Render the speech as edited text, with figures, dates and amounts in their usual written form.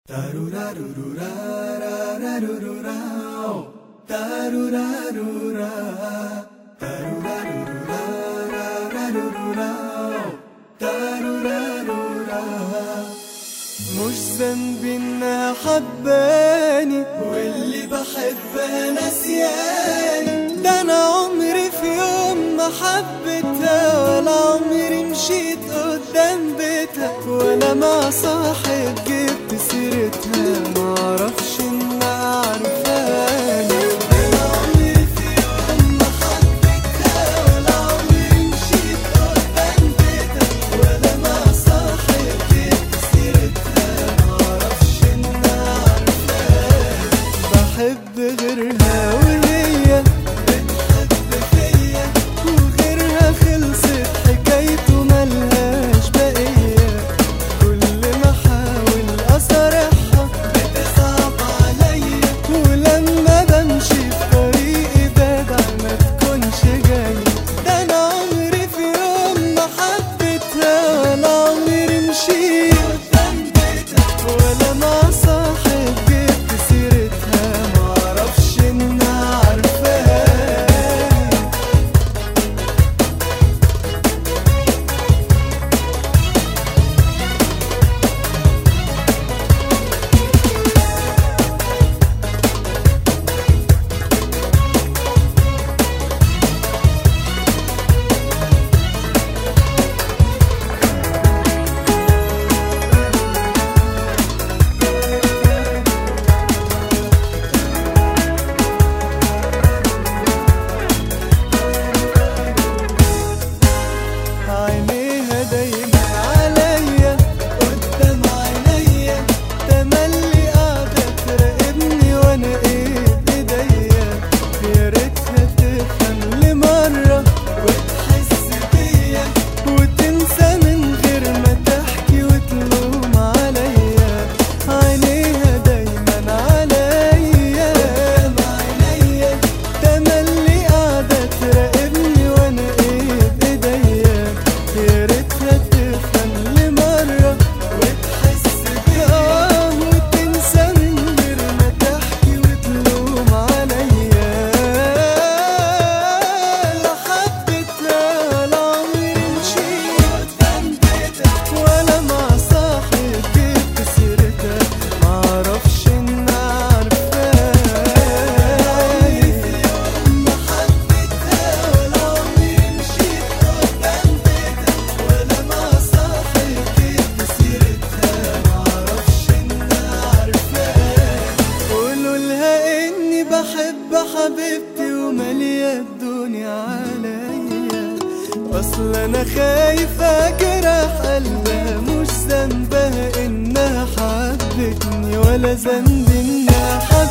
مش ذنبي انها حباني واللي بحبها نسياني، ده انا عمري في يوم ما حبيتها، ولا عمري مشيت قدام بيتها، ولا مع صاحب جبت سيرتها، معرفش انها عارفاني. بحب غيرها وهي بتحب فيا، وغيرها خلصت حكايته ملهاش بقية، كل ما احاول اصارحها بتصعب عليا، ولما بمشي في طريقي بدعي ما تكونش جاية، ده انا عمري في يوم ما حبيتها، ولا عمري مشيت قدام بيتها، ولا مع صاحب جبت سيرتها، معرفش انها عارفاني. عينيها دايما عليا قدام عينيا، تملي قاعدة تراقبني وانا ايه بايديا، يا ريتها تفهم لمرة وتحس بيا، وتنسى من غير ما تحكي وتلوم عليا. عينيها دايما عليا قدام عينيا، تملي قاعدة تراقبني وانا ايه بايديا، يا ريتها تفهم لمرة وتحس بيا، وتنسى من غير ما تحكي وتلوم عليا. لا حبيتها ولا عمري مشيت قدام بيتها، ولا مع صاحب جبت سيرتها، معرفش انها عارفاني. ما حبيتها ولا عمري مشيت قدام بيتها، ولا مع صاحب جبت سيرتها، معرفش انها عارفاني. قولولها اني بحب حبيبتي ومالية الدنيا عليا، اصل انا خايف اجرح قلبها، مش ذنبها انها حبتني، ولا ذنبي انها حبتني.